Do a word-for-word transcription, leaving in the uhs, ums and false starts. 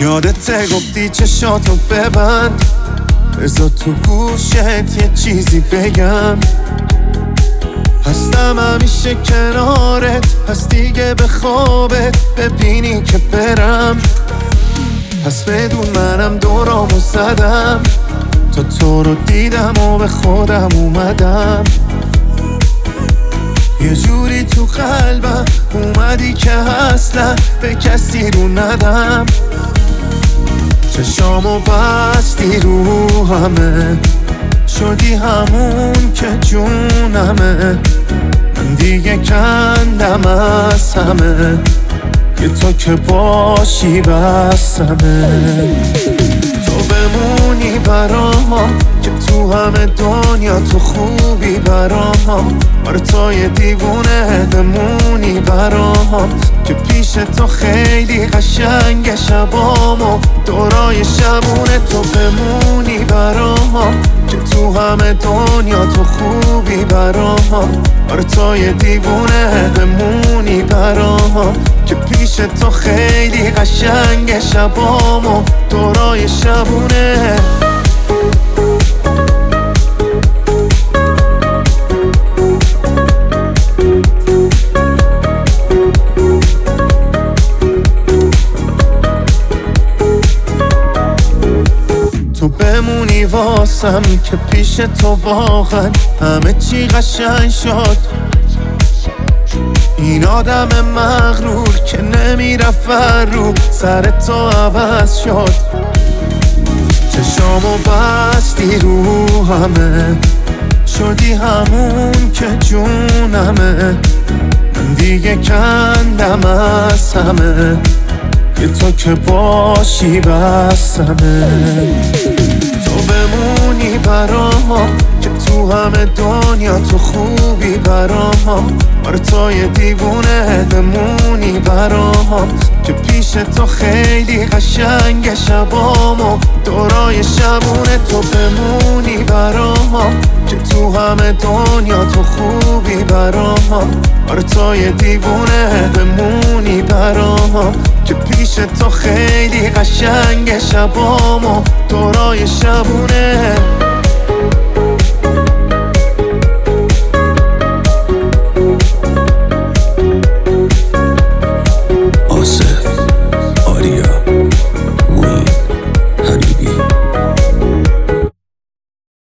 یادت گفتی چشاتو ببند، بذار تو گوشت یه چیزی بگم. هستم همیشه کنارت، پس دیگه به خوابت ببینی که برم. پس بدون منم دورامو زدم، تا تو رو دیدم و به خودم اومدم. یه جوری تو قلبم اومدی که اصلا به کسی رو ندم. چشامو بستی رو همه، شدی همون که جونمه. من دیگه کندم از همه، یه تو که باشی بسمه. تو بمونی برام که تو همه دنیا تو خوبی برام. آره تو یه دیوونه بمونی برام، که پیش تو خیلی قشنگ شبام و دورای شبونه. تو بمونی برام که تو همه دنیا تو خوبی برام. آره تو یه دیوونه بمونی برام، که پیش تو خیلی قشنگ شبام و دورای شبونه. تو بمونی واسم که پیش تو واقعا همه چی قشنگ شد. این آدم مغرور که نمیرفت رو سر تو عوض شد. چشامو بستی رو همه، شدی همون که جونمه. من دیگه کندم از همه، یه تو که باشی بسمه. تو بمونی برام که تو همه دنیا تو خوبی برام. آره تو یه دیوونه بمونی برام، که پیش تو خیلی قشنگ شبام و دورای شبونه. تو بمونی برام که تو همه دنیا تو خوبی برام. آره تو یه دیوونه بمونی برام، که پیش تو خیلی قشنگ شبام و دورای شبونه.